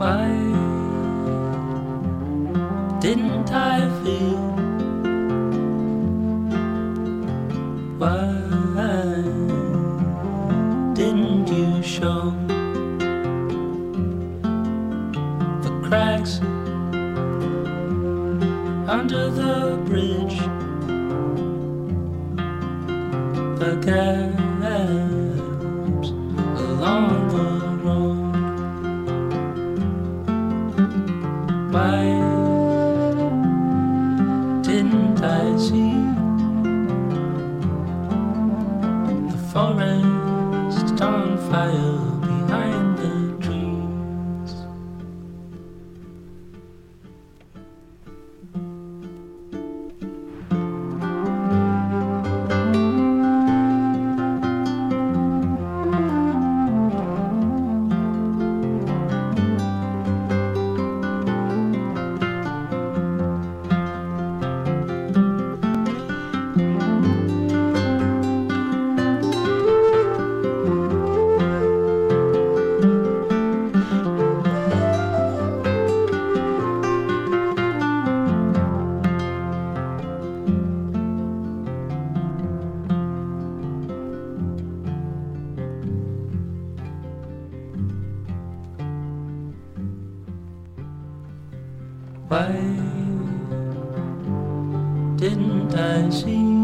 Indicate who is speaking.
Speaker 1: Why didn't I feel? Why didn't you show the cracks under the bridge, the gaps along the road? Why didn't I see the forest on fire behind the trees? Why didn't I see